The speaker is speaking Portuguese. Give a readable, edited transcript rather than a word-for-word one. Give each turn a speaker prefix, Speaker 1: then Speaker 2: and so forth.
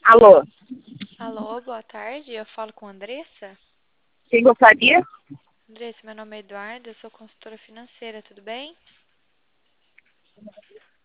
Speaker 1: Alô,
Speaker 2: Alô, boa tarde. Eu falo com a Andressa.
Speaker 1: quem gostaria?
Speaker 2: Andressa, meu nome é Eduardo, eu sou consultora financeira, tudo bem?